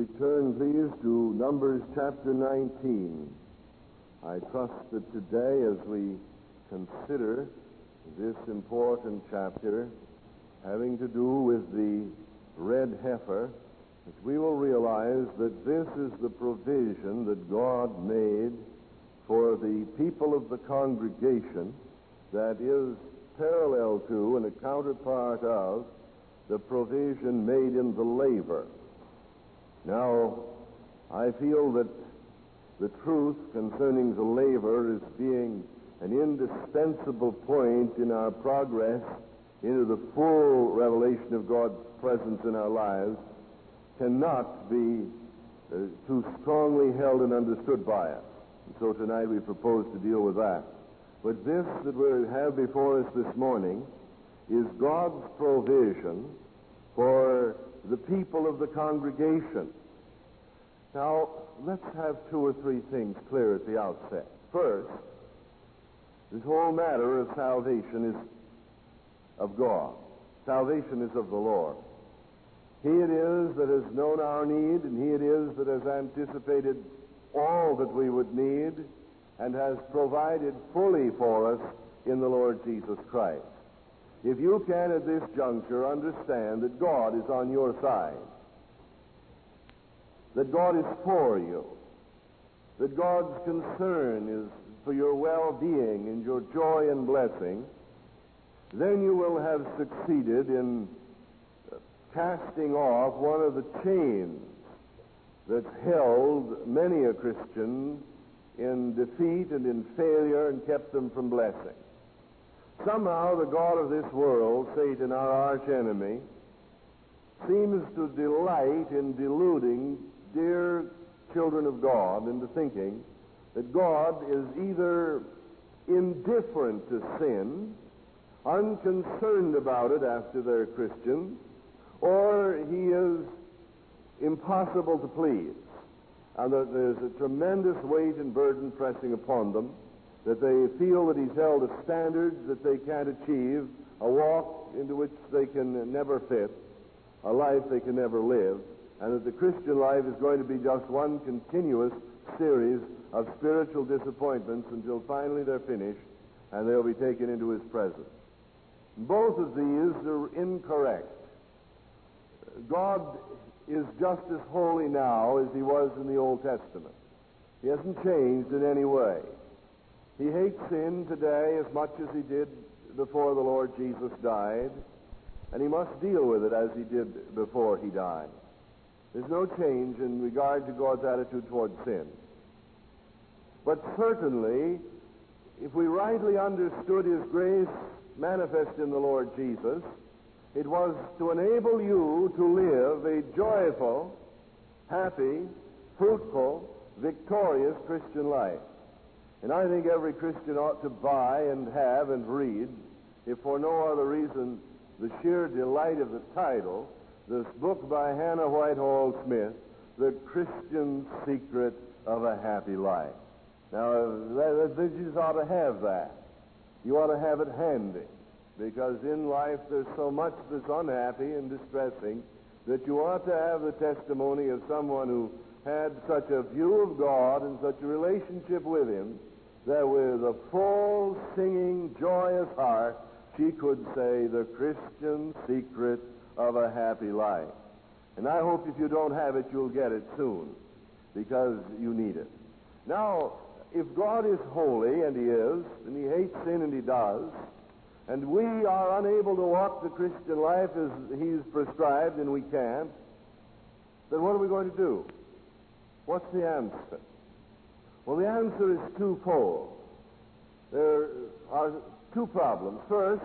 you turn, please, to Numbers chapter 19. I trust that today, as we consider this important chapter having to do with the red heifer, that we will realize that this is the provision that God made for the people of the congregation that is parallel to and a counterpart of the provision made in the laver. Now, I feel that the truth concerning the laver as being an indispensable point in our progress into the full revelation of God's presence in our lives cannot be too strongly held and understood by us. And so tonight we propose to deal with that. But this that we have before us this morning is God's provision for the people of the congregation. Now, let's have two or three things clear at the outset. First, this whole matter of salvation is of God. Salvation is of the Lord. He it is that has known our need, and He it is that has anticipated all that we would need and has provided fully for us in the Lord Jesus Christ. If you can at this juncture understand that God is on your side, that God is for you, that God's concern is for your well-being and your joy and blessing, then you will have succeeded in casting off one of the chains that's held many a Christian in defeat and in failure and kept them from blessing. Somehow the God of this world, Satan, our arch enemy, seems to delight in deluding dear children of God into thinking that God is either indifferent to sin, unconcerned about it after they're Christians, or He is impossible to please, and that there's a tremendous weight and burden pressing upon them, that they feel that He's held a standard that they can't achieve, a walk into which they can never fit, a life they can never live, and that the Christian life is going to be just one continuous series of spiritual disappointments until finally they're finished and they'll be taken into His presence. Both of these are incorrect. God is just as holy now as He was in the Old Testament. He hasn't changed in any way. He hates sin today as much as He did before the Lord Jesus died, and He must deal with it as He did before He died. There's no change in regard to God's attitude toward sin. But certainly, if we rightly understood His grace manifest in the Lord Jesus, it was to enable you to live a joyful, happy, fruitful, victorious Christian life. And I think every Christian ought to buy and have and read, if for no other reason, the sheer delight of the title, this book by Hannah Whitehall Smith, The Christian Secret of a Happy Life. Now, you ought to have that. You ought to have it handy, because in life there's so much that's unhappy and distressing that you ought to have the testimony of someone who had such a view of God and such a relationship with Him that with a full, singing, joyous heart she could say, the Christian secret of a happy life. And I hope if you don't have it, you'll get it soon, because you need it. Now, if God is holy, and He is, and He hates sin, and He does, and we are unable to walk the Christian life as He's prescribed, and we can't, then what are we going to do? What's the answer? Well, the answer is twofold. There are two problems. First,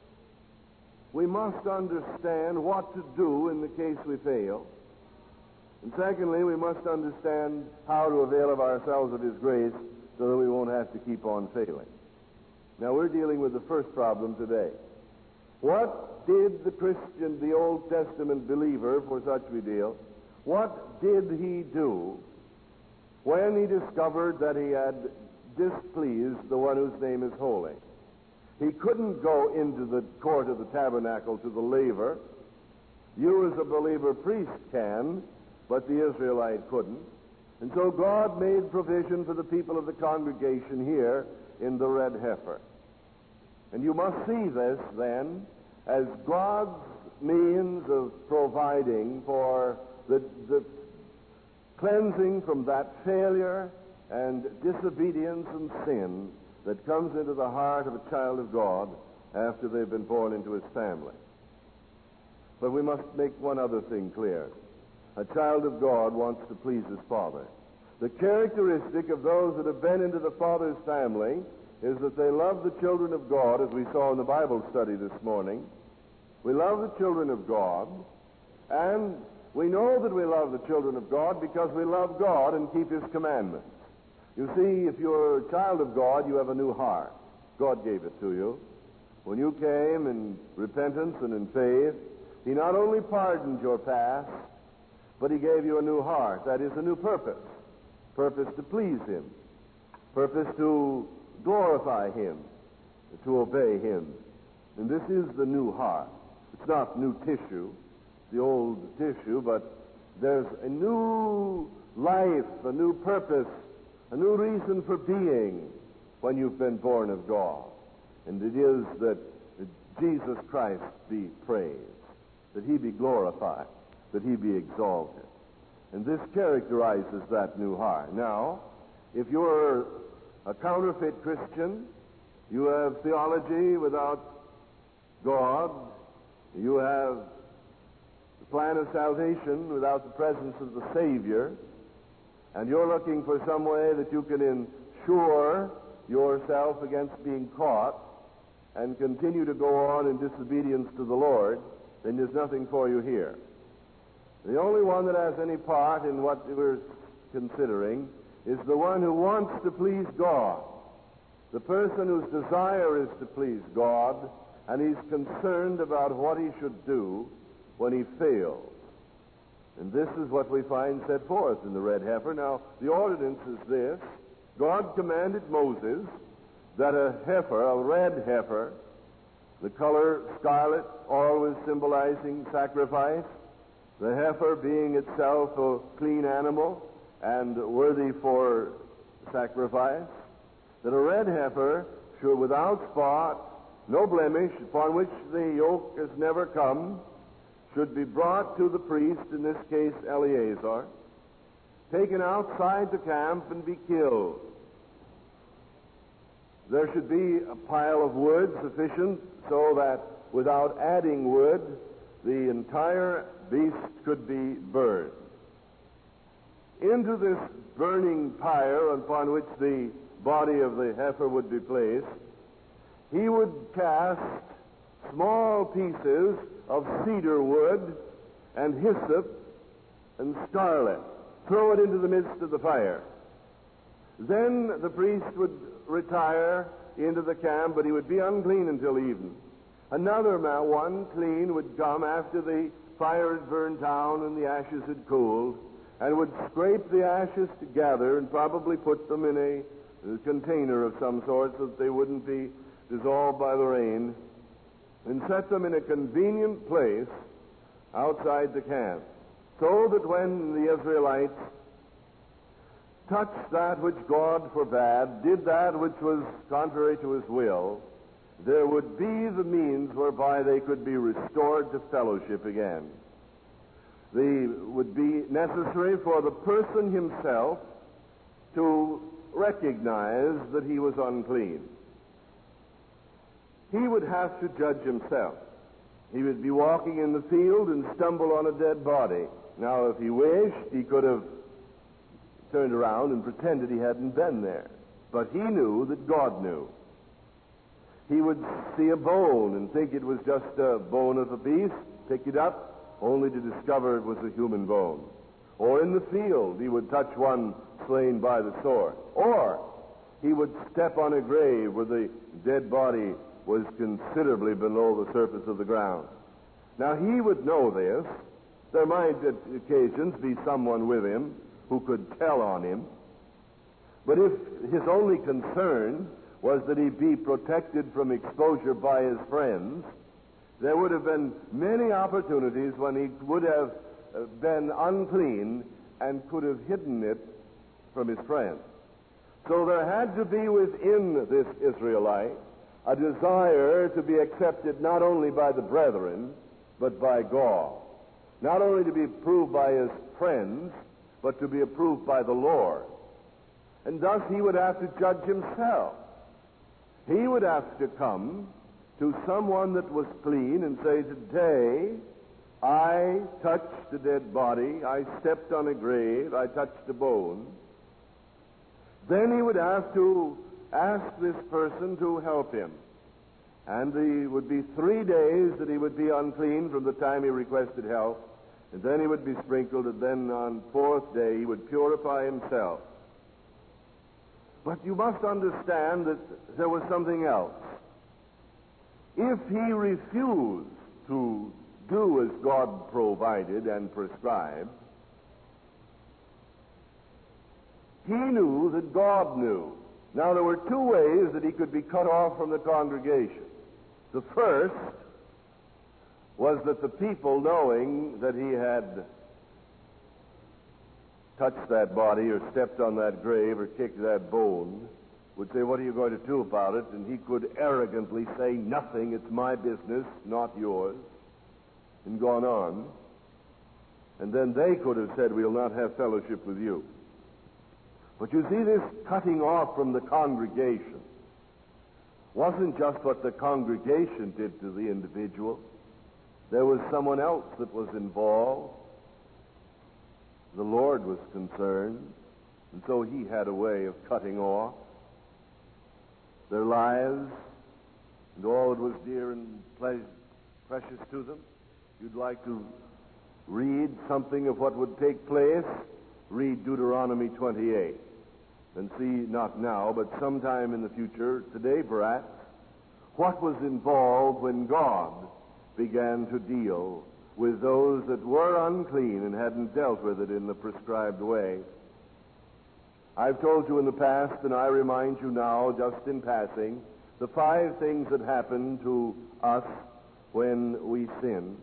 we must understand what to do in the case we fail. And secondly, we must understand how to avail of ourselves of His grace so that we won't have to keep on failing. Now, we're dealing with the first problem today. What did the Christian, the Old Testament believer, for such we deal, what did he do when he discovered that he had displeased the one whose name is holy? He couldn't go into the court of the tabernacle to the laver. You as a believer priest can, but the Israelite couldn't. And so God made provision for the people of the congregation here in the red heifer. And you must see this, then, as God's means of providing for the cleansing from that failure and disobedience and sin that comes into the heart of a child of God after they've been born into his family. But we must make one other thing clear. A child of God wants to please his father. The characteristic of those that have been into the Father's family is that they love the children of God, as we saw in the Bible study this morning. We love the children of God, and we know that we love the children of God because we love God and keep his commandments. You see, if you're a child of God, you have a new heart. God gave it to you. When you came in repentance and in faith, he not only pardoned your past, but he gave you a new heart. That is, a new purpose. Purpose to please him. Purpose to glorify him, to obey him. And this is the new heart. It's not new tissue, the old tissue, but there's a new life, a new purpose, a new reason for being when you've been born of God. And it is that Jesus Christ be praised, that he be glorified, that he be exalted. And this characterizes that new heart. Now, if you're a counterfeit Christian, you have theology without God, you have the plan of salvation without the presence of the Savior, and you're looking for some way that you can insure yourself against being caught and continue to go on in disobedience to the Lord, then there's nothing for you here. The only one that has any part in what we're considering is the one who wants to please God. The person whose desire is to please God, and he's concerned about what he should do when he fails. And this is what we find set forth in the red heifer. Now, the ordinance is this. God commanded Moses that a heifer, a red heifer, the color scarlet, always symbolizing sacrifice, the heifer being itself a clean animal and worthy for sacrifice, that a red heifer should, without spot, no blemish, upon which the yoke has never come, should be brought to the priest, in this case Eleazar, taken outside the camp and be killed. There should be a pile of wood sufficient so that without adding wood, the entire beast could be burned. Into this burning pyre upon which the body of the heifer would be placed, he would cast small pieces of cedar wood and hyssop and scarlet, throw it into the midst of the fire. Then the priest would retire into the camp, but he would be unclean until evening. Another one, clean, would come after the fire had burned down and the ashes had cooled, and would scrape the ashes together and probably put them in a container of some sort so that they wouldn't be dissolved by the rain, and set them in a convenient place outside the camp, so that when the Israelites touched that which God forbade, did that which was contrary to his will, there would be the means whereby they could be restored to fellowship again. They would be necessary for the person himself to recognize that he was unclean. He would have to judge himself. He would be walking in the field and stumble on a dead body. Now, if he wished, he could have turned around and pretended he hadn't been there. But he knew that God knew. He would see a bone and think it was just a bone of a beast, pick it up, only to discover it was a human bone. Or in the field, he would touch one slain by the sword. Or he would step on a grave where the dead body was considerably below the surface of the ground. Now, he would know this. There might at occasions be someone with him who could tell on him. But if his only concern was that he be protected from exposure by his friends, there would have been many opportunities when he would have been unclean and could have hidden it from his friends. So there had to be within this Israelite a desire to be accepted not only by the brethren, but by God. Not only to be approved by his friends, but to be approved by the Lord. And thus he would have to judge himself. He would have to come to someone that was clean and say, today I touched a dead body, I stepped on a grave, I touched a bone. Then he would have to ask this person to help him. And it would be 3 days that he would be unclean from the time he requested help. And then he would be sprinkled, and then on 4th day he would purify himself. But you must understand that there was something else. If he refused to do as God provided and prescribed, he knew that God knew. Now, there were 2 ways that he could be cut off from the congregation. The first was that the people, knowing that he had touched that body or stepped on that grave or kicked that bone, would say, what are you going to do about it? And he could arrogantly say, nothing, it's my business, not yours, and gone on. And then they could have said, we'll not have fellowship with you. But you see, this cutting off from the congregation wasn't just what the congregation did to the individual. There was someone else that was involved. The Lord was concerned, and so he had a way of cutting off their lives and all that was dear and precious to them. You'd like to read something of what would take place? Read Deuteronomy 28 and see, not now, but sometime in the future, today perhaps, what was involved when God began to deal with those that were unclean and hadn't dealt with it in the prescribed way. I've told you in the past, and I remind you now, just in passing, the 5 things that happen to us when we sin.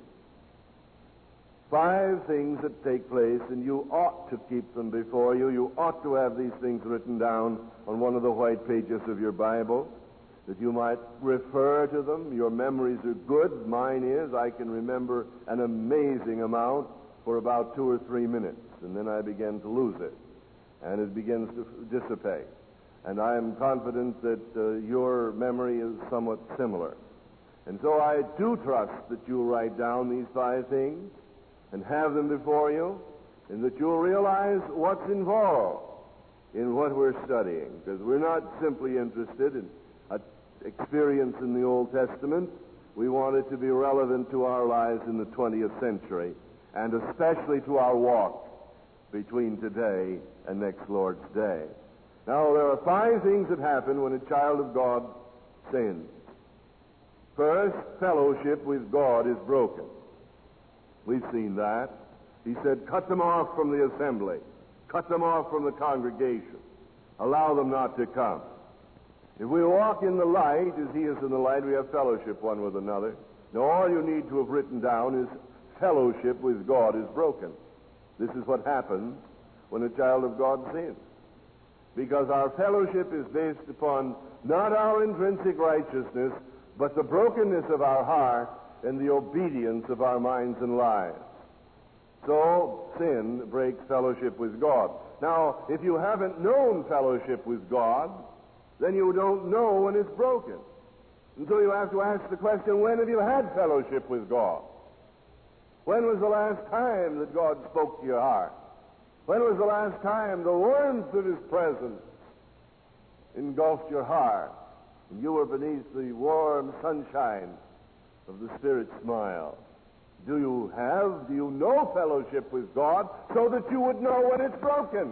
5 things that take place, and you ought to keep them before you. You ought to have these things written down on one of the white pages of your Bible, that you might refer to them. Your memories are good. Mine is. I can remember an amazing amount for about 2 or 3 minutes, and then I begin to lose it, and it begins to dissipate. And I am confident that your memory is somewhat similar. And so I do trust that you'll write down these 5 things and have them before you, and that you'll realize what's involved in what we're studying, because we're not simply interested in experience in the Old Testament. We want it to be relevant to our lives in the 20th century, and especially to our walk between today and next Lord's Day. Now, there are 5 things that happen when a child of God sins. First, fellowship with God is broken. We've seen that. He said, cut them off from the assembly. Cut them off from the congregation. Allow them not to come. If we walk in the light, as he is in the light, we have fellowship one with another. Now, all you need to have written down is fellowship with God is broken. This is what happens when a child of God sins. Because our fellowship is based upon not our intrinsic righteousness, but the brokenness of our heart and the obedience of our minds and lives. So, sin breaks fellowship with God. Now, if you haven't known fellowship with God, then you don't know when it's broken. And so you have to ask the question, when have you had fellowship with God? When was the last time that God spoke to your heart? When was the last time the warmth of his presence engulfed your heart, and you were beneath the warm sunshine of the Spirit's smile? Do you know fellowship with God so that you would know when it's broken?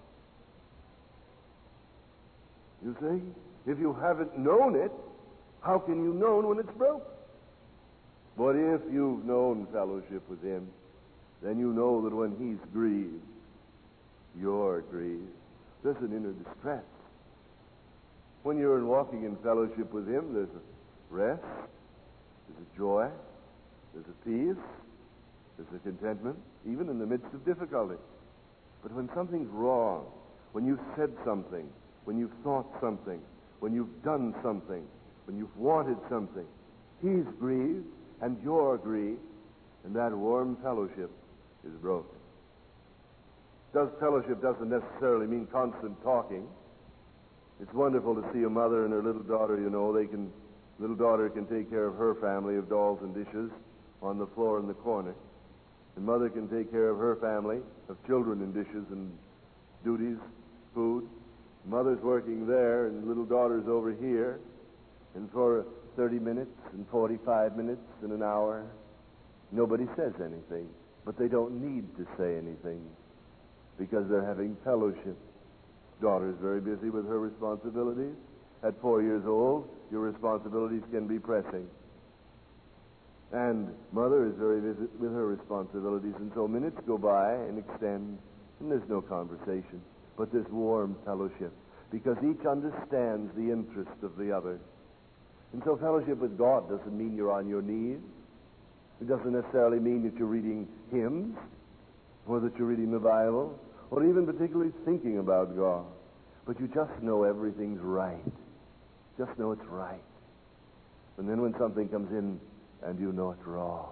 You see, if you haven't known it, how can you know when it's broken? But if you've known fellowship with him, then you know that when he's grieved, you're grieved. There's an inner distress. When you're walking in fellowship with him, there's a rest, there's a joy, there's a peace, There's a contentment even in the midst of difficulty. But when something's wrong, when you've said something, when you've thought something, when you've done something, when you've wanted something, he's grieved and you're grieved, and that warm fellowship is broken. Fellowship doesn't necessarily mean constant talking. It's wonderful to see a mother and her little daughter, little daughter can take care of her family of dolls and dishes on the floor in the corner. And mother can take care of her family of children and dishes and duties, food. Mother's working there and little daughter's over here. And for 30 minutes and 45 minutes and an hour, nobody says anything. But they don't need to say anything because they're having fellowship. Daughter's very busy with her responsibilities. At 4 years old, your responsibilities can be pressing. And mother is very busy with her responsibilities, and so minutes go by and extend, and there's no conversation, but there's warm fellowship, because each understands the interest of the other. And so fellowship with God doesn't mean you're on your knees. It doesn't necessarily mean that you're reading hymns, or that you're reading the Bible, or even particularly thinking about God. But you just know everything's right. Just know it's right. And then when something comes in and you know it's wrong,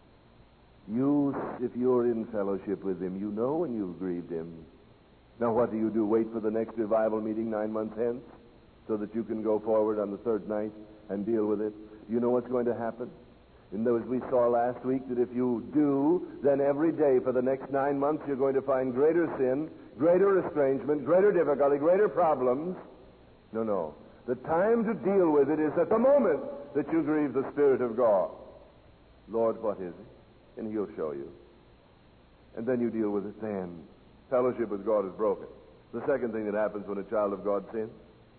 if you're in fellowship with him, you know when you've grieved him. Now what do? Wait for the next revival meeting 9 months hence so that you can go forward on the third night and deal with it? You know what's going to happen? And as we saw last week, that if you do, then every day for the next 9 months you're going to find greater sin, greater estrangement, greater difficulty, greater problems. No. The time to deal with it is at the moment that you grieve the Spirit of God. Lord, what is it? And he'll show you. And then you deal with it then. Fellowship with God is broken. The second thing that happens when a child of God sins,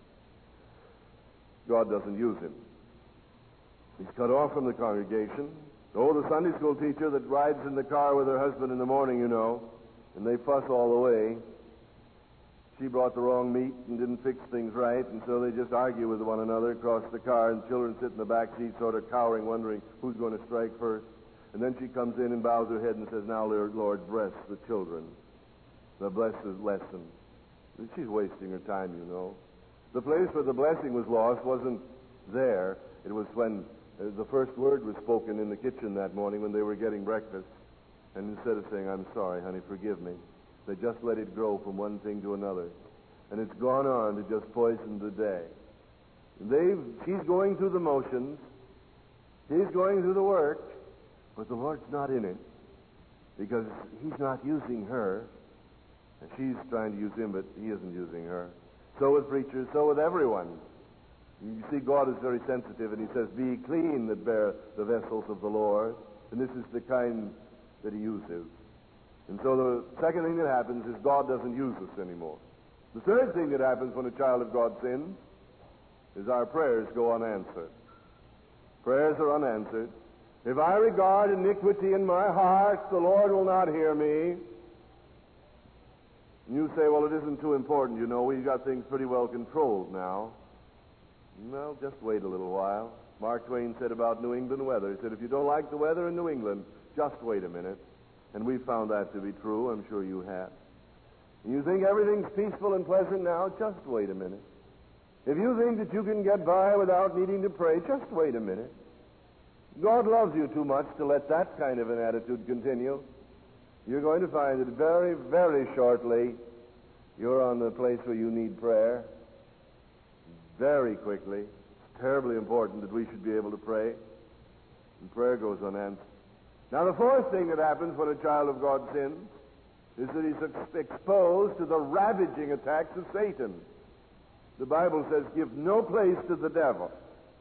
God doesn't use him. He's cut off from the congregation. Oh, the Sunday school teacher that rides in the car with her husband in the morning, and they fuss all the way. She brought the wrong meat and didn't fix things right, and so they just argue with one another across the car, and children sit in the back seat sort of cowering, wondering who's going to strike first. And then she comes in and bows her head and says, "Now, Lord, bless the children. The blessed lesson." And she's wasting her time, The place where the blessing was lost wasn't there. It was when the first word was spoken in the kitchen that morning when they were getting breakfast. And instead of saying, "I'm sorry, honey, forgive me," they just let it grow from one thing to another. And it's gone on to just poison the day. She's going through the motions. He's going through the work. But the Lord's not in it. Because he's not using her. And she's trying to use him, but he isn't using her. So with preachers, so with everyone. You see, God is very sensitive, and he says, "Be clean that bear the vessels of the Lord." And this is the kind that he uses. And so the second thing that happens is God doesn't use us anymore. The third thing that happens when a child of God sins is our prayers go unanswered. Prayers are unanswered. If I regard iniquity in my heart, the Lord will not hear me. And you say, "Well, it isn't too important, we've got things pretty well controlled now." Well, just wait a little while. Mark Twain said about New England weather, he said, "If you don't like the weather in New England, just wait a minute." And we found that to be true. I'm sure you have. And you think everything's peaceful and pleasant now? Just wait a minute. If you think that you can get by without needing to pray, just wait a minute. God loves you too much to let that kind of an attitude continue. You're going to find that very, very shortly you're on the place where you need prayer. Very quickly. It's terribly important that we should be able to pray. And prayer goes unanswered. Now, the fourth thing that happens when a child of God sins is that he's exposed to the ravaging attacks of Satan. The Bible says, "Give no place to the devil."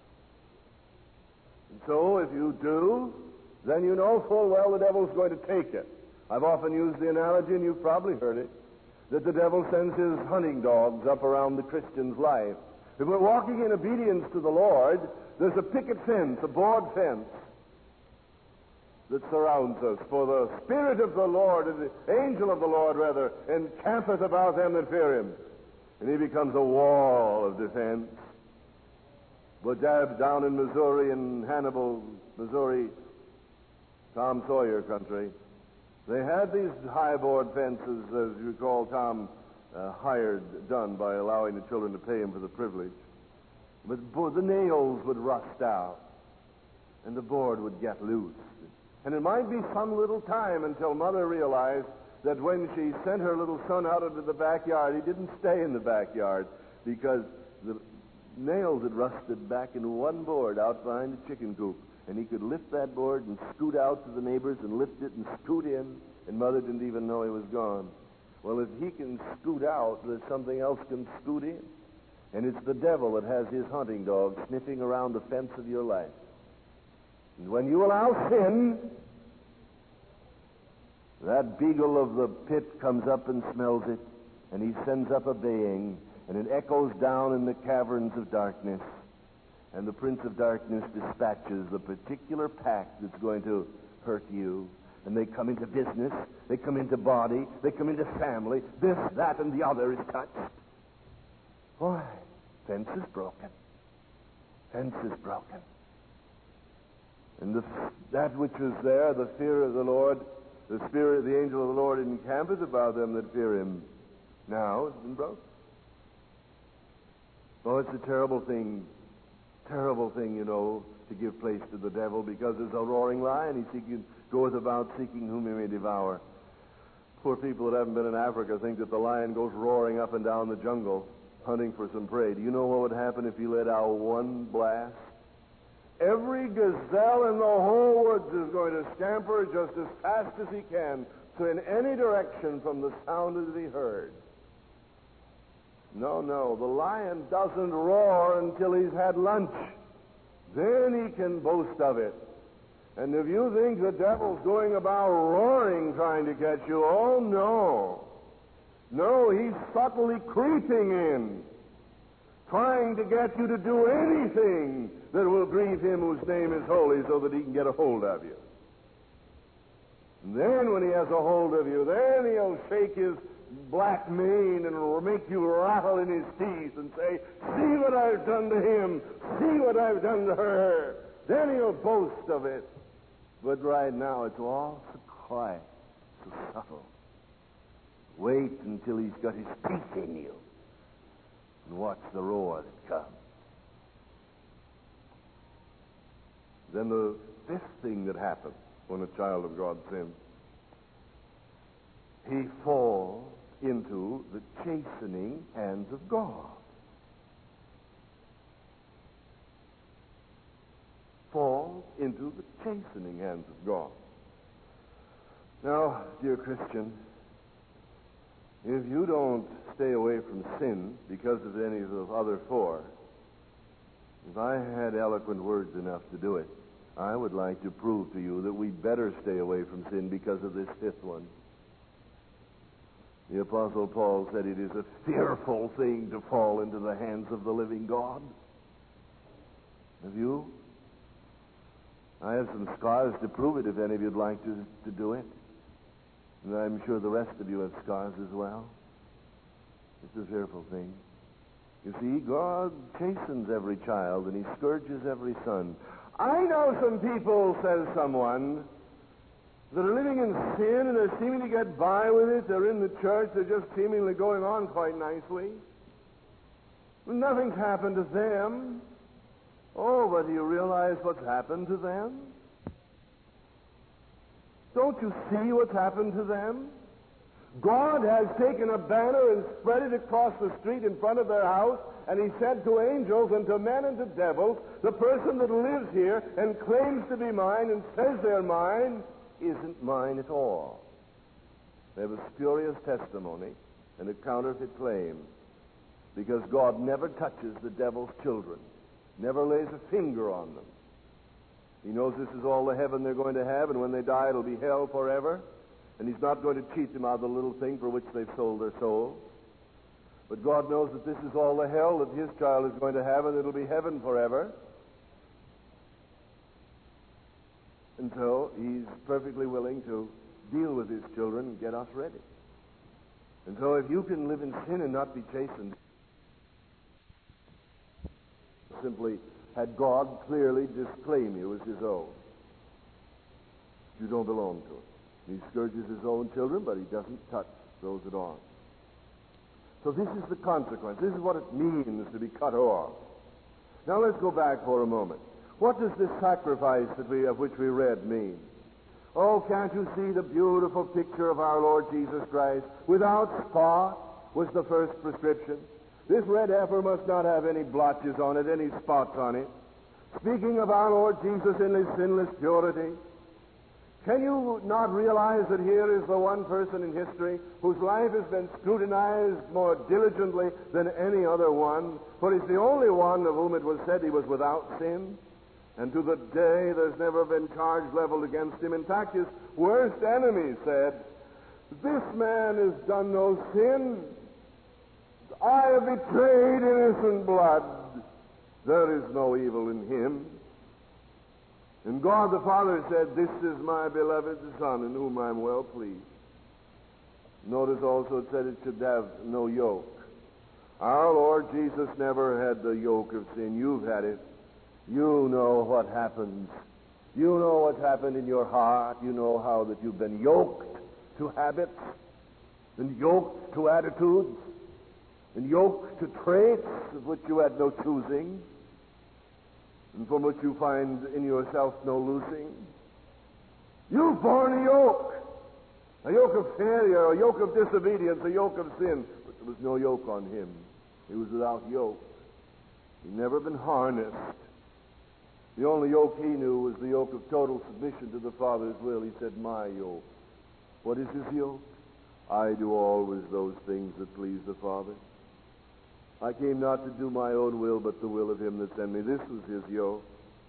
And so, if you do, then you know full well the devil's going to take it. I've often used the analogy, and you've probably heard it, that the devil sends his hunting dogs up around the Christian's life. If we're walking in obedience to the Lord, there's a picket fence, a board fence, that surrounds us. For the Spirit of the Lord, and the angel of the Lord, rather, encampeth about them that fear him. And he becomes a wall of defense. Down in Missouri, in Hannibal, Missouri, Tom Sawyer country. They had these high-board fences, as you recall, Tom hired done by allowing the children to pay him for the privilege. But the nails would rust out, and the board would get loose. And it might be some little time until Mother realized that when she sent her little son out into the backyard, he didn't stay in the backyard because the nails had rusted back into one board out behind the chicken coop. And he could lift that board and scoot out to the neighbors and lift it and scoot in, and Mother didn't even know he was gone. Well, if he can scoot out, there's something else can scoot in. And it's the devil that has his hunting dog sniffing around the fence of your life. And when you allow sin, that beagle of the pit comes up and smells it, and he sends up a baying, and it echoes down in the caverns of darkness. And the Prince of Darkness dispatches the particular pack that's going to hurt you. And they come into business, they come into body, they come into family. This, that, and the other is touched. Why? Fence is broken. Fence is broken. And that which is there, the fear of the Lord, the spirit of the angel of the Lord encampeth about them that fear him. Now it's been broken. Oh, it's a terrible thing, you know, to give place to the devil, because there's a roaring lion. He goeth about seeking whom he may devour. Poor people that haven't been in Africa think that the lion goes roaring up and down the jungle, hunting for some prey. Do you know what would happen if he let out one blast? Every gazelle in the whole woods is going to scamper just as fast as he can, so in any direction from the sound to be heard. No, the lion doesn't roar until he's had lunch. Then he can boast of it. And if you think the devil's going about roaring trying to catch you, oh no. No, he's subtly creeping in, trying to get you to do anything that will grieve him whose name is holy, so that he can get a hold of you. And then when he has a hold of you, then he'll shake his black mane and make you rattle in his teeth and say, see what I've done to him, see what I've done to her. Then he'll boast of it. But right now it's all so quiet, so subtle. Wait until he's got his teeth in you and watch the roar that comes. Then the fifth thing that happens when a child of God sins, he falls into the chastening hands of God. Falls into the chastening hands of God. Now, dear Christian, if you don't stay away from sin because of any of the other four, if I had eloquent words enough to do it, I would like to prove to you that we'd better stay away from sin because of this fifth one. The Apostle Paul said it is a fearful thing to fall into the hands of the living God. Have you? I have some scars to prove it if any of you'd like to do it. And I'm sure the rest of you have scars as well. It's a fearful thing. You see, God chastens every child and he scourges every son. I know some people, says someone, that are living in sin and they're seeming to get by with it. They're in the church. They're just seemingly going on quite nicely. Nothing's happened to them. Oh, but do you realize what's happened to them? Don't you see what's happened to them? God has taken a banner and spread it across the street in front of their house, and he said to angels and to men and to devils, the person that lives here and claims to be mine and says they're mine isn't mine at all. They have a spurious testimony and a counterfeit claim, because God never touches the devil's children, never lays a finger on them. He knows this is all the heaven they're going to have, and when they die it'll be hell forever, and he's not going to cheat them out of the little thing for which they've sold their souls. But God knows that this is all the hell that his child is going to have, and it'll be heaven forever. And so he's perfectly willing to deal with his children and get us ready. And so if you can live in sin and not be chastened, simply had God clearly disclaim you as his own. You don't belong to him. He scourges his own children, but he doesn't touch those that aren't. So this is the consequence. This is what it means to be cut off. Now let's go back for a moment. What does this sacrifice of which we read mean? Oh, can't you see the beautiful picture of our Lord Jesus Christ? Without spot was the first prescription. This red heifer must not have any blotches on it, any spots on it. Speaking of our Lord Jesus in his sinless purity, can you not realize that here is the one person in history whose life has been scrutinized more diligently than any other one? For he's the only one of whom it was said he was without sin. And to the day there's never been charge leveled against him. In fact, his worst enemy said, "This man has done no sin. I have betrayed innocent blood. There is no evil in him." And God the Father said, "This is my beloved Son, in whom I am well pleased." Notice also it said it should have no yoke. Our Lord Jesus never had the yoke of sin. You've had it. You know what happens. You know what's happened in your heart. You know how that you've been yoked to habits, and yoked to attitudes, and yoked to traits of which you had no choosing, and from which you find in yourself no loosing. You've borne a yoke of failure, a yoke of disobedience, a yoke of sin, but there was no yoke on him. He was without yoke. He'd never been harnessed. The only yoke he knew was the yoke of total submission to the Father's will. He said, "My yoke." What is his yoke? "I do always those things that please the Father. I came not to do my own will, but the will of him that sent me." This was his yoke.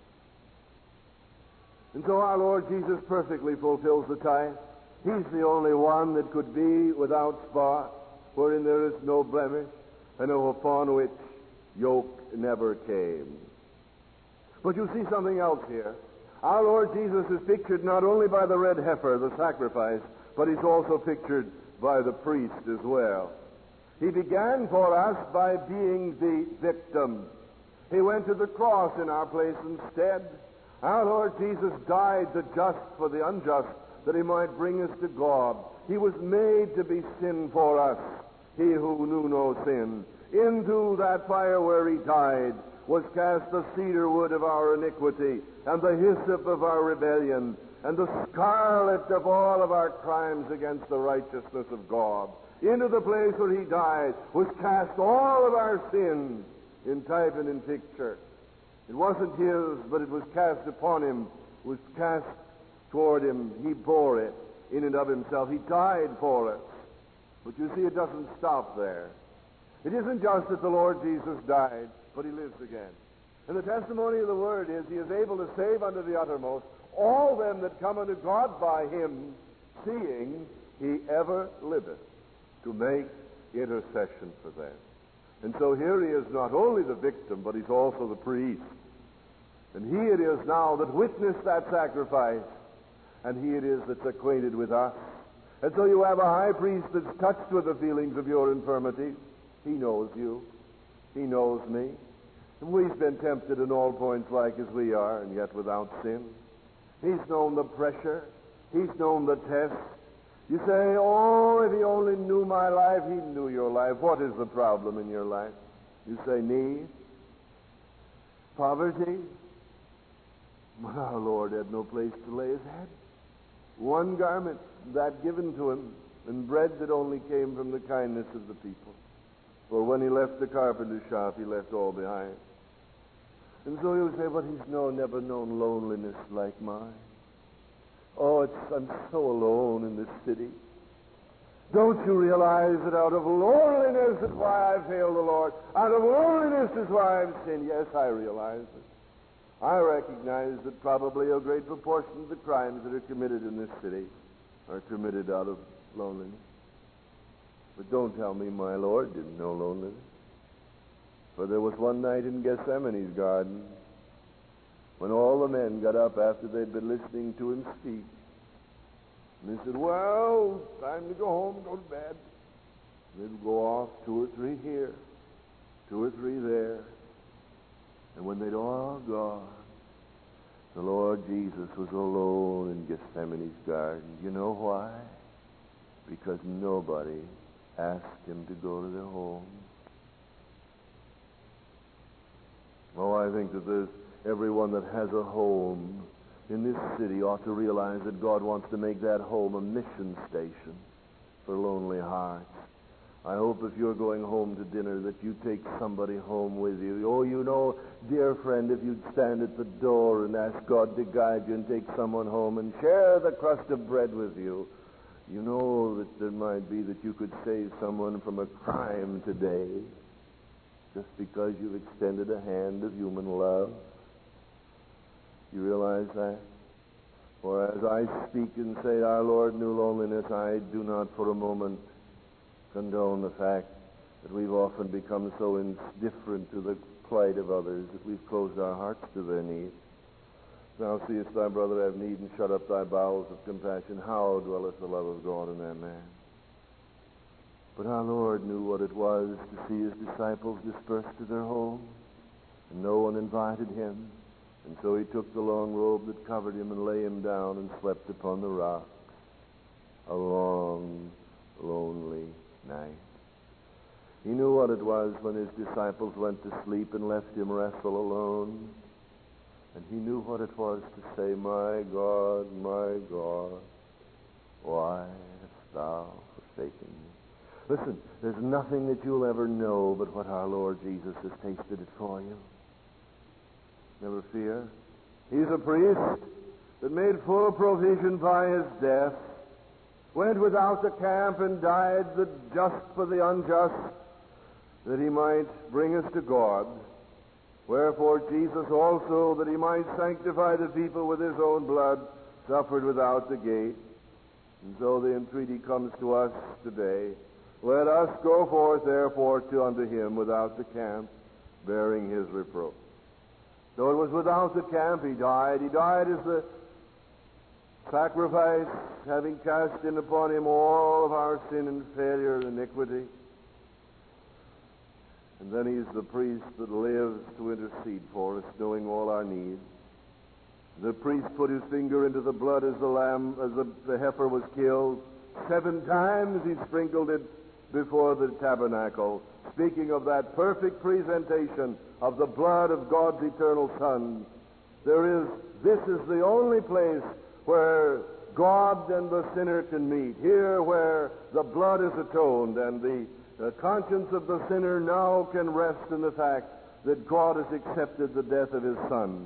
And so our Lord Jesus perfectly fulfills the type. He's the only one that could be without spot, wherein there is no blemish, and upon which yoke never came. But you see something else here. Our Lord Jesus is pictured not only by the red heifer, the sacrifice, but he's also pictured by the priest as well. He began for us by being the victim. He went to the cross in our place instead. Our Lord Jesus died the just for the unjust, that he might bring us to God. He was made to be sin for us, he who knew no sin. Into that fire where he died was cast the cedar wood of our iniquity, and the hyssop of our rebellion, and the scarlet of all of our crimes against the righteousness of God. Into the place where he died was cast all of our sins in type and in picture. It wasn't his, but it was cast upon him, was cast toward him. He bore it in and of himself. He died for us. But you see, it doesn't stop there. It isn't just that the Lord Jesus died, but he lives again. And the testimony of the Word is, he is able to save unto the uttermost all them that come unto God by him, seeing he ever liveth to make intercession for them. And so here he is not only the victim, but he's also the priest. And he it is now that witnessed that sacrifice, and he it is that's acquainted with us. And so you have a high priest that's touched with the feelings of your infirmity. He knows you. He knows me. And we've been tempted in all points like as we are, and yet without sin. He's known the pressure. He's known the test. You say, "Oh, if he only knew my life." He knew your life. What is the problem in your life? You say, "Need? Poverty?" Well, our Lord had no place to lay his head. One garment, that given to him, and bread that only came from the kindness of the people. For when he left the carpenter's shop, he left all behind. And so you say, "But he's never known loneliness like mine. Oh, I'm so alone in this city." Don't you realize that out of loneliness is why I failed the Lord? Out of loneliness is why I've sinned. Yes, I realize it. I recognize that probably a great proportion of the crimes that are committed in this city are committed out of loneliness. But don't tell me my Lord didn't know loneliness. For there was one night in Gethsemane's garden when all the men got up after they'd been listening to him speak. And they said, "Well, time to go home, go to bed." They'd go off, 2 or 3 here, 2 or 3 there. And when they'd all gone, The Lord Jesus was alone in Gethsemane's garden. You know why? Because nobody asked him to go to their home. Oh, I think that there's everyone that has a home in this city ought to realize that God wants to make that home a mission station for lonely hearts. I hope if you're going home to dinner that you take somebody home with you. Oh, you know, dear friend, if you'd stand at the door and ask God to guide you and take someone home and share the crust of bread with you, you know that there might be that you could save someone from a crime today just because you've extended a hand of human love. You realize that? For as I speak and say, our Lord knew loneliness, I do not for a moment condone the fact that we've often become so indifferent to the plight of others that we've closed our hearts to their needs. Thou seest thy brother have need, and shut up thy bowels of compassion. How dwelleth the love of God in that man? But our Lord knew what it was to see his disciples dispersed to their homes, and no one invited him. And so he took the long robe that covered him and lay him down and slept upon the rocks. A long, lonely night. He knew what it was when his disciples went to sleep and left him wrestle alone. And he knew what it was to say, my God, why hast thou forsaken me? Listen, there's nothing that you'll ever know but what our Lord Jesus has tasted it for you. Never fear. He's a priest that made full provision by his death, went without the camp and died the just for the unjust, that he might bring us to God. Wherefore Jesus also, that he might sanctify the people with his own blood, suffered without the gate. And so the entreaty comes to us today. Let us go forth, therefore, unto him without the camp, bearing his reproach. Though it was without the camp, he died. He died as the sacrifice, having cast in upon him all of our sin and failure and iniquity. And then he's the priest that lives to intercede for us, knowing all our needs. The priest put his finger into the blood as the heifer was killed. 7 times he sprinkled it before the tabernacle, speaking of that perfect presentation of the blood of God's eternal Son. This is the only place where God and the sinner can meet. Here where the blood is atoned, and the conscience of the sinner now can rest in the fact that God has accepted the death of his Son.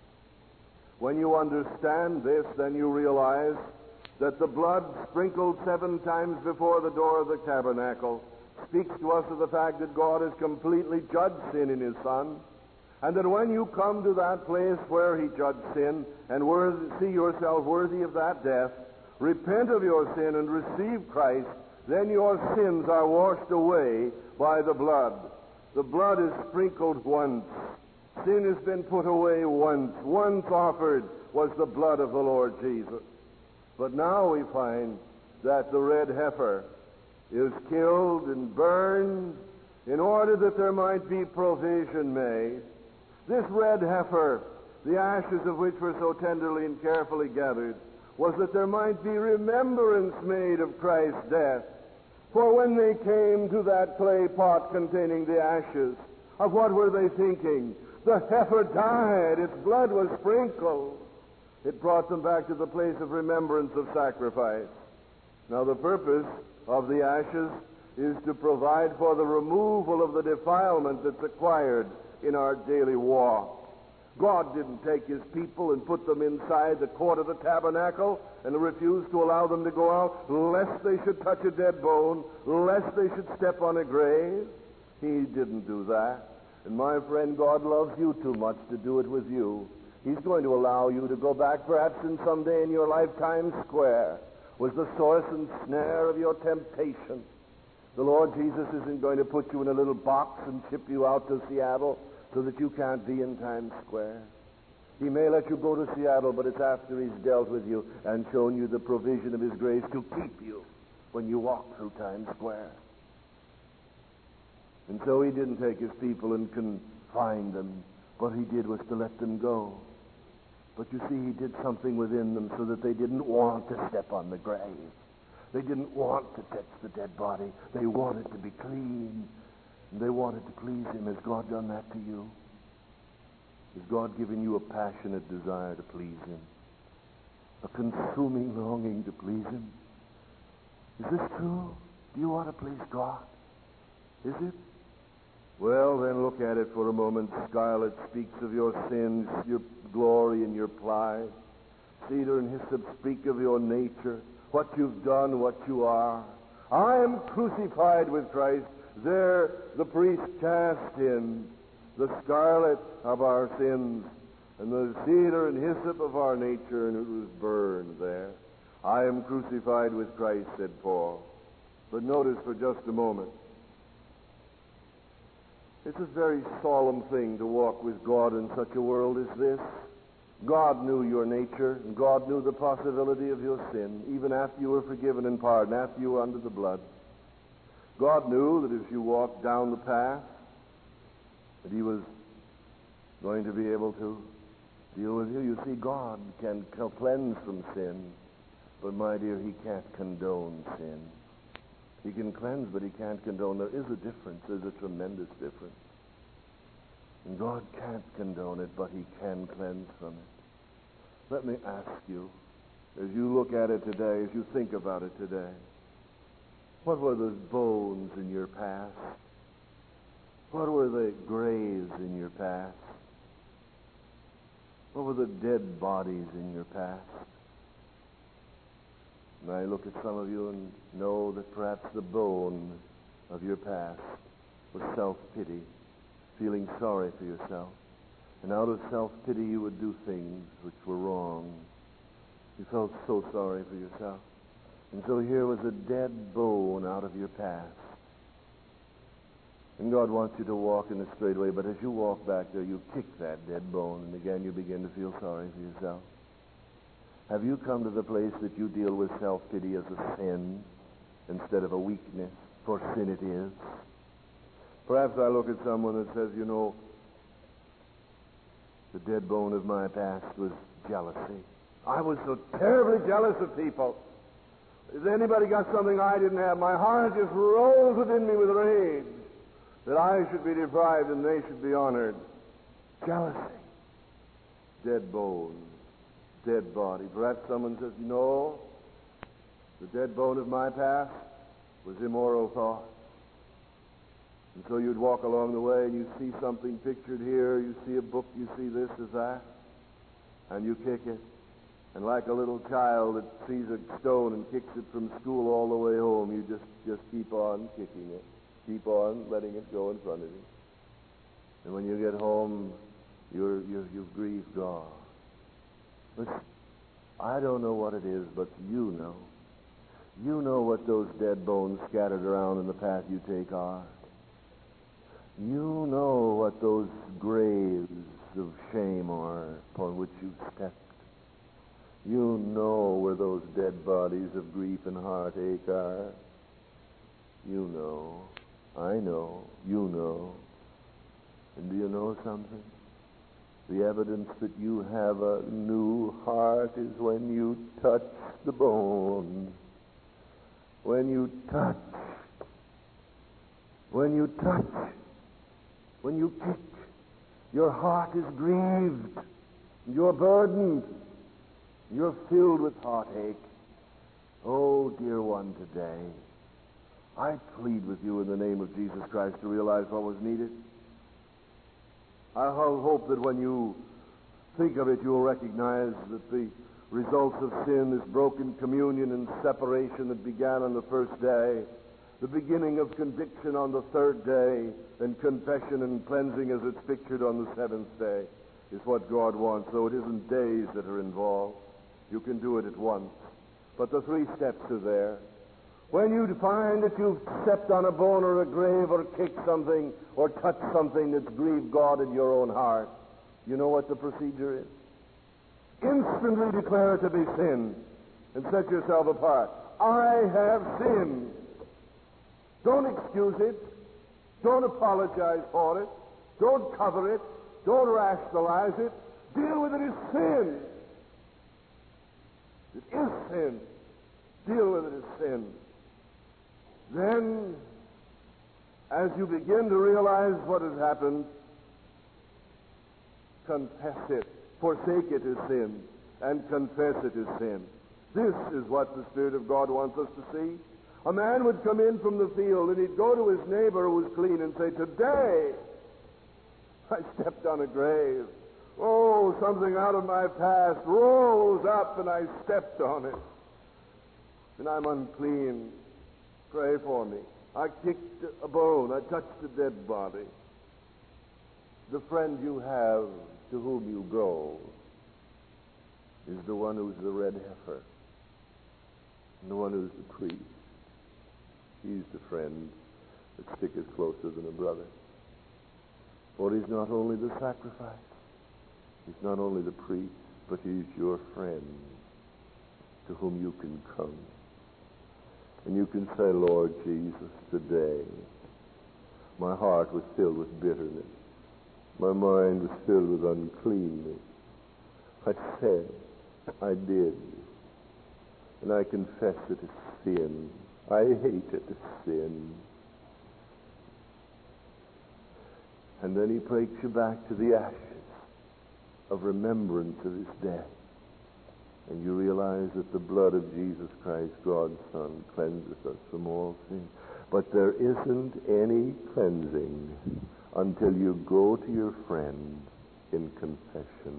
When you understand this, then you realize that the blood sprinkled 7 times before the door of the tabernacle speaks to us of the fact that God has completely judged sin in his Son, and that when you come to that place where he judged sin and see yourself worthy of that death, repent of your sin and receive Christ, then your sins are washed away by the blood. The blood is sprinkled once. Sin has been put away once. Once offered was the blood of the Lord Jesus. But now we find that the red heifer is killed and burned in order that there might be provision made. This red heifer, the ashes of which were so tenderly and carefully gathered, was that there might be remembrance made of Christ's death. For when they came to that clay pot containing the ashes, of what were they thinking? The heifer died, its blood was sprinkled. It brought them back to the place of remembrance of sacrifice. Now the purpose of the ashes is to provide for the removal of the defilement that's acquired in our daily walk. God didn't take his people and put them inside the court of the tabernacle and refused to allow them to go out lest they should touch a dead bone, lest they should step on a grave. He didn't do that. And my friend, God loves you too much to do it with you. He's going to allow you to go back perhaps in some day in your lifetime square was the source and snare of your temptation. The Lord Jesus isn't going to put you in a little box and ship you out to Seattle so that you can't be in Times Square. He may let you go to Seattle, but it's after he's dealt with you and shown you the provision of his grace to keep you when you walk through Times Square. And so he didn't take his people and confine them. What he did was to let them go. But you see, he did something within them so that they didn't want to step on the grave. They didn't want to touch the dead body. They wanted to be clean. And they wanted to please him. Has God done that to you? Has God given you a passionate desire to please him? A consuming longing to please him? Is this true? Do you want to please God? Is it? Well, then look at it for a moment. Scarlet speaks of your sins, your glory and your pride. Cedar and hyssop speak of your nature, what you've done, what you are. I am crucified with Christ. There the priest cast in the scarlet of our sins and the cedar and hyssop of our nature, and it was burned there. I am crucified with Christ, said Paul. But notice for just a moment, it's a very solemn thing to walk with God in such a world as this. God knew your nature, and God knew the possibility of your sin, even after you were forgiven and pardoned, after you were under the blood. God knew that as you walked down the path, that he was going to be able to deal with you. You see, God can cleanse from sin, but my dear, he can't condone sin. He can cleanse, but he can't condone. There is a difference. There's a tremendous difference. And God can't condone it, but he can cleanse from it. Let me ask you, as you look at it today, as you think about it today, what were the bones in your past? What were the graves in your past? What were the dead bodies in your past? And I look at some of you and know that perhaps the bone of your past was self-pity, feeling sorry for yourself. And out of self-pity you would do things which were wrong. You felt so sorry for yourself. And so here was a dead bone out of your past. And God wants you to walk in the straight way, but as you walk back there, you kick that dead bone, and again you begin to feel sorry for yourself. Have you come to the place that you deal with self-pity as a sin instead of a weakness? For sin it is. Perhaps I look at someone that says, you know, the dead bone of my past was jealousy. I was so terribly jealous of people. Has anybody got something I didn't have? My heart just rose within me with rage that I should be deprived and they should be honored. Jealousy. Dead bone. Dead body. Perhaps someone says, you know, the dead bone of my past was immoral thought. And so you'd walk along the way and you see something pictured here, you see a book, you see this or that, and you kick it. And like a little child that sees a stone and kicks it from school all the way home, you just keep on kicking it. Keep on letting it go in front of you. And when you get home, you've grieved God. Listen, I don't know what it is, but you know. You know what those dead bones scattered around in the path you take are. You know what those graves of shame are upon which you stepped. You know where those dead bodies of grief and heartache are. You know. I know. You know. And do you know something? The evidence that you have a new heart is when you touch the bone. When you touch. When you touch. When you kick. Your heart is grieved. You're burdened. You're filled with heartache. Oh, dear one, today, I plead with you in the name of Jesus Christ to realize what was needed. I hope that when you think of it, you'll recognize that the results of sin is broken communion and separation that began on the first day, the beginning of conviction on the third day, and confession and cleansing as it's pictured on the seventh day is what God wants. So it isn't days that are involved. You can do it at once. But the 3 steps are there. When you find that you've stepped on a bone or a grave or kicked something or touched something that's grieved God in your own heart, you know what the procedure is? Instantly declare it to be sin and set yourself apart. I have sinned. Don't excuse it. Don't apologize for it. Don't cover it. Don't rationalize it. Deal with it as sin. It is sin. Deal with it as sin. Then, as you begin to realize what has happened, confess it. Forsake it as sin, and confess it as sin. This is what the Spirit of God wants us to see. A man would come in from the field, and he'd go to his neighbor who was clean and say, "Today, I stepped on a grave. Oh, something out of my past rose up, and I stepped on it. And I'm unclean. Pray for me. I kicked a bone. I touched a dead body." The friend you have to whom you go is the one who's the red heifer, and the one who's the priest. He's the friend that sticketh closer than a brother. For he's not only the sacrifice, he's not only the priest, but he's your friend to whom you can come. And you can say, "Lord Jesus, today my heart was filled with bitterness. My mind was filled with uncleanness. I said, I did, and I confess it as sin. I hate it as sin." And then he takes you back to the ashes of remembrance of his death. And you realize that the blood of Jesus Christ, God's Son, cleanseth us from all sin. But there isn't any cleansing until you go to your friend in confession.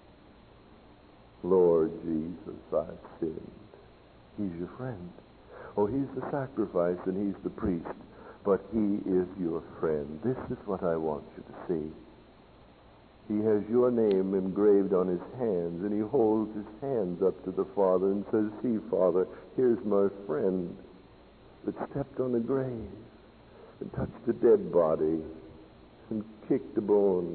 "Lord Jesus, I've sinned." He's your friend. Oh, he's the sacrifice and he's the priest, but he is your friend. This is what I want you to see. He has your name engraved on his hands, and he holds his hands up to the Father and says, "See, Father, here's my friend that stepped on a grave and touched a dead body and kicked a bone,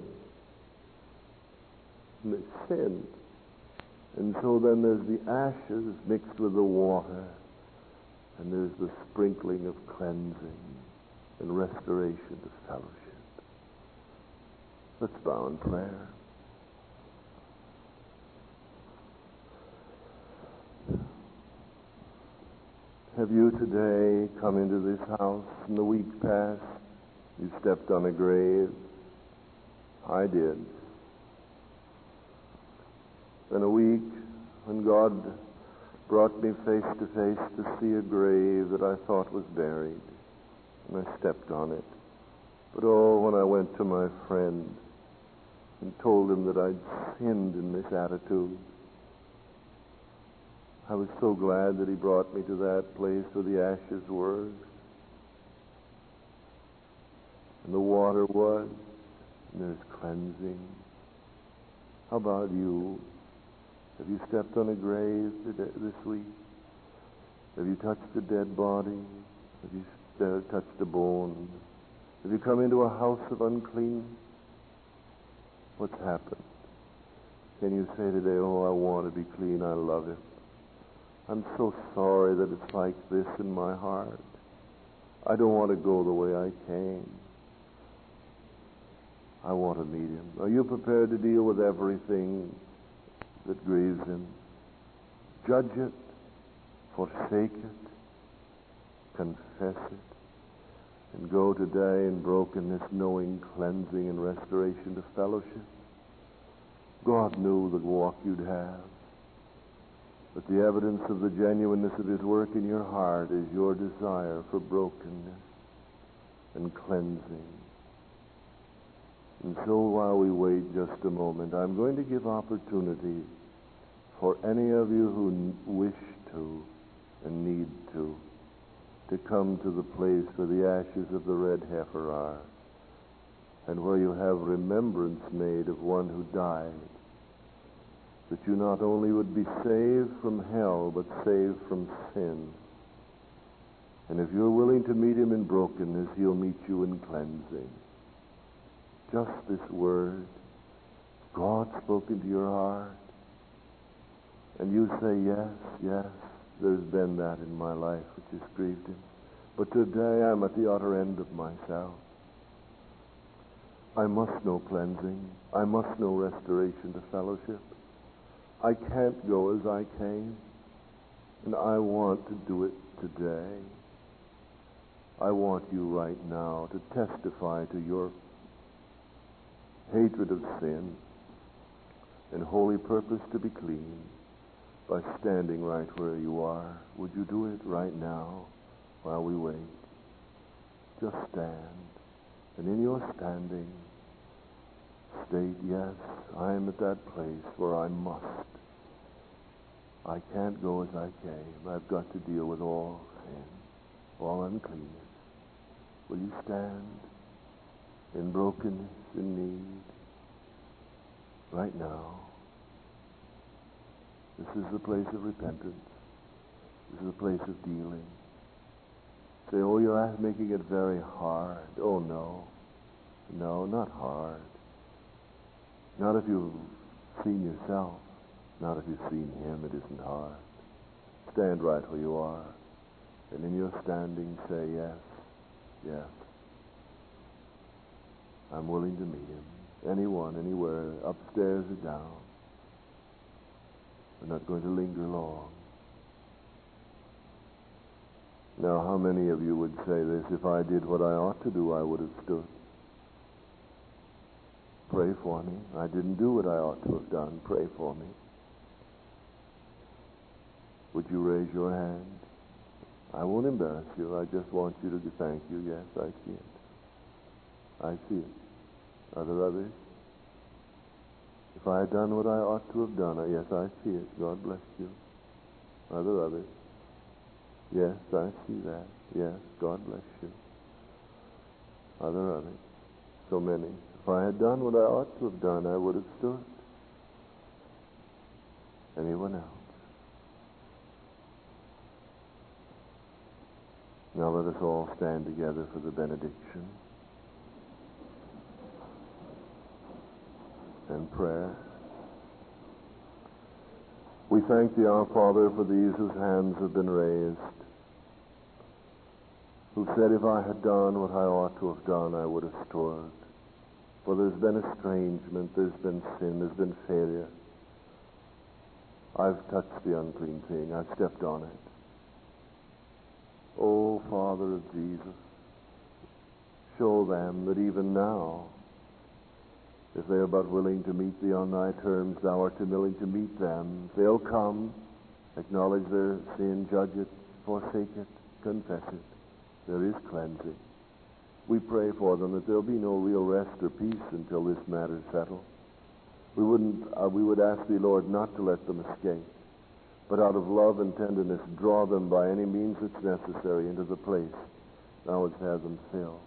and they sinned." And so then there's the ashes mixed with the water, and there's the sprinkling of cleansing and restoration to fellowship. Let's bow in prayer. Have you today come into this house in the week past? You stepped on a grave? I did. In a week when God brought me face to face to see a grave that I thought was buried, and I stepped on it. But oh, when I went to my friend and told him that I'd sinned in this attitude, I was so glad that he brought me to that place where the ashes were and the water was, and there's cleansing. How about you? Have you stepped on a grave this week? Have you touched a dead body? Have you touched a bone? Have you come into a house of unclean? What's happened? Can you say today, "Oh, I want to be clean, I love it. I'm so sorry that it's like this in my heart. I don't want to go the way I came. I want to meet him." Are you prepared to deal with everything that grieves him? Judge it, forsake it, confess it, and go today in brokenness, knowing cleansing and restoration to fellowship. God knew the walk you'd have, but the evidence of the genuineness of his work in your heart is your desire for brokenness and cleansing. And so while we wait just a moment, I'm going to give opportunity for any of you who wish to and need to come to the place where the ashes of the red heifer are, and where you have remembrance made of one who died, that you not only would be saved from hell, but saved from sin. And if you're willing to meet him in brokenness, he'll meet you in cleansing. Just this word, God spoken to your heart, and you say, yes, there's been that in my life which has grieved him. But today I'm at the utter end of myself. I must know cleansing. I must know restoration to fellowship. I can't go as I came, and I want to do it today. I want you right now to testify to your hatred of sin and holy purpose to be clean by standing right where you are. Would you do it right now while we wait? Just stand, and in your standing, state, yes, I am at that place where I must. I can't go as I came. I've got to deal with all sin, all uncleanness. Will you stand in brokenness, in need, right now? This is the place of repentance. This is the place of dealing. Say, oh, you're making it very hard. Oh, no. No, not hard. Not if you've seen yourself. Not if you've seen him. It isn't hard. Stand right where you are. And in your standing, say, yes, yes. I'm willing to meet him. Anyone, anywhere, upstairs or down. We're not going to linger long. Now, how many of you would say this? If I did what I ought to do, I would have stood. Pray for me. I didn't do what I ought to have done. Pray for me. Would you raise your hand? I won't embarrass you. I just want you to thank you. Yes, I see it. I see it. Are there others? If I had done what I ought to have done, yes, I see it. God bless you. Are there others? Yes, I see that. Yes, God bless you. Are there others? So many. If I had done what I ought to have done, I would have stood. Anyone else? Now let us all stand together for the benediction and prayer. We thank thee, our Father, for these whose hands have been raised, who said, if I had done what I ought to have done, I would have stood. For there's been estrangement, there's been sin, there's been failure. I've touched the unclean thing, I've stepped on it. Oh, Father of Jesus, show them that even now, if they are but willing to meet thee on thy terms, thou art willing to meet them. They'll come, acknowledge their sin, judge it, forsake it, confess it. There is cleansing. We pray for them that there'll be no real rest or peace until this matter's settled. We would ask thee, Lord, not to let them escape, but out of love and tenderness, draw them by any means that's necessary into the place thou wouldst have them fill.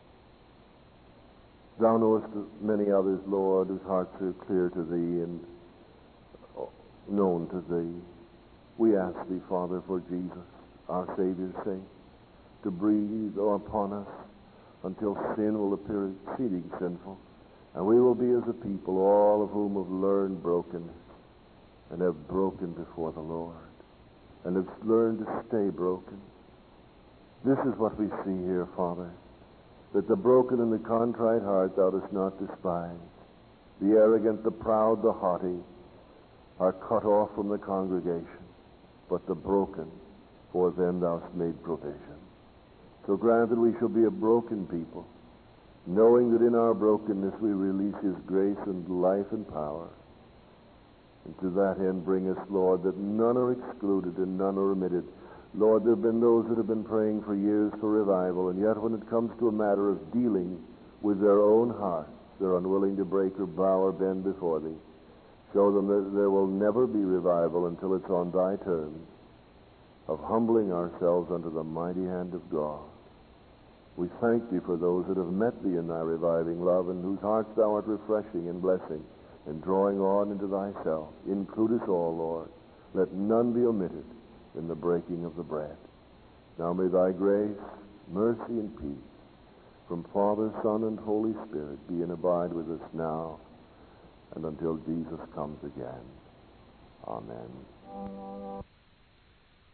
Thou knowest many others, Lord, whose hearts are clear to thee and known to thee. We ask thee, Father, for Jesus, our Savior's sake, to breathe upon us until sin will appear exceeding sinful, and we will be as a people, all of whom have learned brokenness and have broken before the Lord, and have learned to stay broken. This is what we see here, Father, that the broken and the contrite heart thou dost not despise. The arrogant, the proud, the haughty are cut off from the congregation, but the broken, for them thou hast made provision. So grant that we shall be a broken people, knowing that in our brokenness we release his grace and life and power. And to that end bring us, Lord, that none are excluded and none are omitted. Lord, there have been those that have been praying for years for revival, and yet when it comes to a matter of dealing with their own hearts, they're unwilling to break or bow or bend before thee. Show them that there will never be revival until it's on thy terms of humbling ourselves under the mighty hand of God. We thank thee for those that have met thee in thy reviving love, and whose hearts thou art refreshing and blessing and drawing on into thyself. Include us all, Lord. Let none be omitted in the breaking of the bread. Now may thy grace, mercy, and peace from Father, Son, and Holy Spirit be and abide with us now and until Jesus comes again. Amen.